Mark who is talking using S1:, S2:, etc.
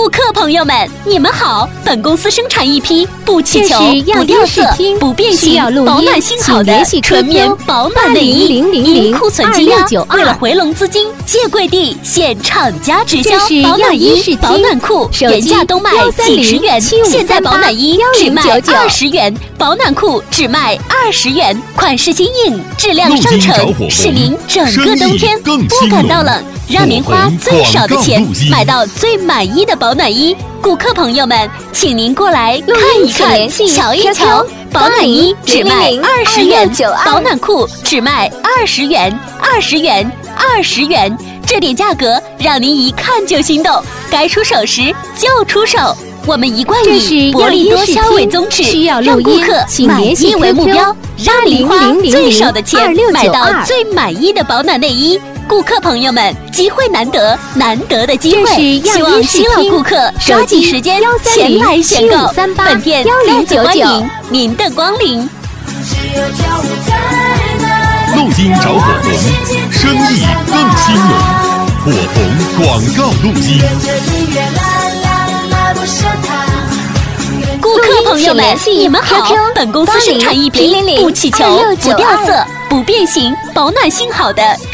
S1: 顾客朋友们，你们好！本公司生产一批不起球、不掉色、不变形、保暖性好的纯棉保暖内衣，因库存积压，为了回笼资金，借贵地现厂家直销保暖衣、保暖裤，原价都卖几十元，现在保暖衣只卖20元，保暖裤只卖20元，款式新颖，质量上乘，使您整个冬天不感到冷。让您花最少的钱买到最满意的保暖衣，顾客朋友们，请您过来看一看、瞧一瞧。保暖衣只卖20元，保暖裤只卖20元，20元，20元，这点价格让您一看就心动，该出手时就出手。我们一贯以薄利多销为宗旨，让顾客满意为目标，让您花最少的钱买到最满意的保暖内衣。顾客朋友们，机会难得，难得的机会，希望新老顾客抓紧时间前来选购。本店再次欢迎您的光临。
S2: 路金找火红，生意更兴隆。火红广告路金。
S1: 顾客朋友们，你们好！本公司生产一批不起球、不掉色、不变形、保暖性好的